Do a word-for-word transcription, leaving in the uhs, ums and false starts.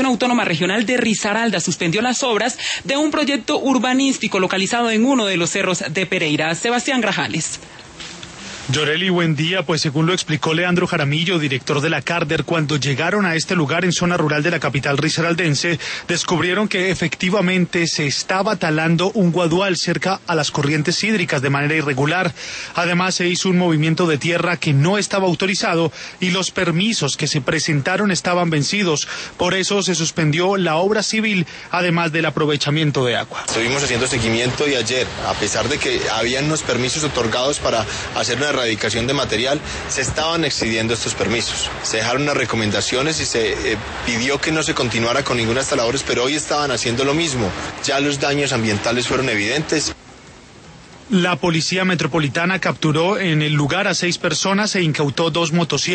Autónoma Regional de Risaralda suspendió las obras de un proyecto urbanístico localizado en uno de los cerros de Pereira. Sebastián Grajales. Yoreli, buen día. Pues según lo explicó Leandro Jaramillo, director de la Carder, cuando llegaron a este lugar en zona rural de la capital risaraldense, descubrieron que efectivamente se estaba talando un guadual cerca a las corrientes hídricas de manera irregular. Además, se hizo un movimiento de tierra que no estaba autorizado y los permisos que se presentaron estaban vencidos. Por eso se suspendió la obra civil, además del aprovechamiento de agua. Estuvimos haciendo seguimiento y ayer, a pesar de que habían unos permisos otorgados para hacer una erradicación de material, se estaban excediendo estos permisos. Se dejaron unas recomendaciones y se eh, pidió que no se continuara con ninguna de estas labores, pero hoy estaban haciendo lo mismo. Ya los daños ambientales fueron evidentes. La Policía Metropolitana capturó en el lugar a seis personas e incautó dos motocicletas.